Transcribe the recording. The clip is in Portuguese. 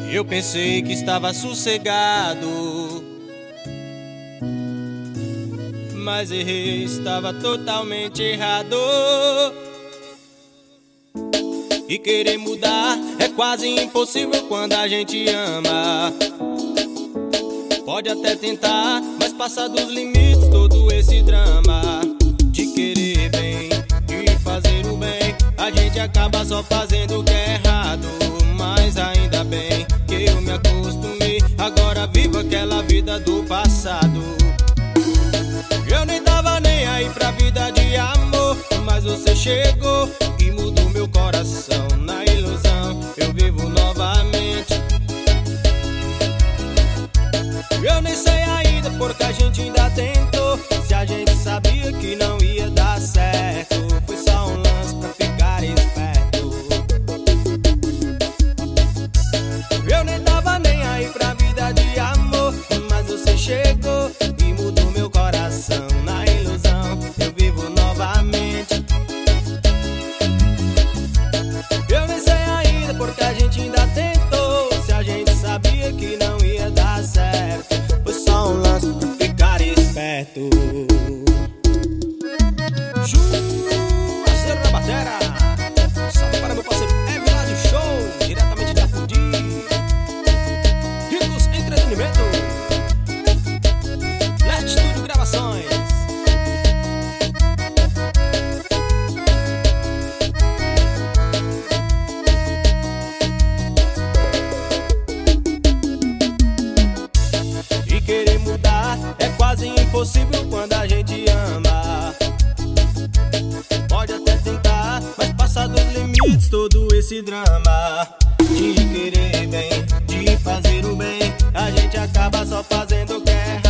Eu pensei que estava sossegado, mas errei, estava totalmente errado. E querer mudar é quase impossível quando a gente ama. Pode até tentar, mas passa dos limites todo esse drama de querer bem e fazer o bem. A gente acaba só fazendo o que é errado, mas ainda bem que eu me acostumei. Agora vivo aquela vida do passado. Eu nem tava nem aí pra vida de amor, mas você chegou e mudou meu coração. Na ilusão eu vivo novamente. Eu nem sei ainda porque a gente ainda tentou. Se a gente sabia que não ia dar certo, foi só um lance pra ficar esperto. Eu nem tava nem aí pra vida de amor, mas você chegou e mudou meu coração. Na ilusão eu vivo novamente. Eu nem sei ainda porque a gente ainda tentou. Se a gente sabia que não ia dar certo, foi só um lance pra ficar esperto. Juazeiro da Batera, salve para meu parceiro Evilásio Show, diretamente da Fudi. Ricos Entretenimento, Let Studio Gravações. E querer mudar é quase impossível quando a gente ama. Pode até tentar, mas passa dos limites todo esse drama de querer bem, de fazer o bem. A gente acaba só fazendo o que é errado.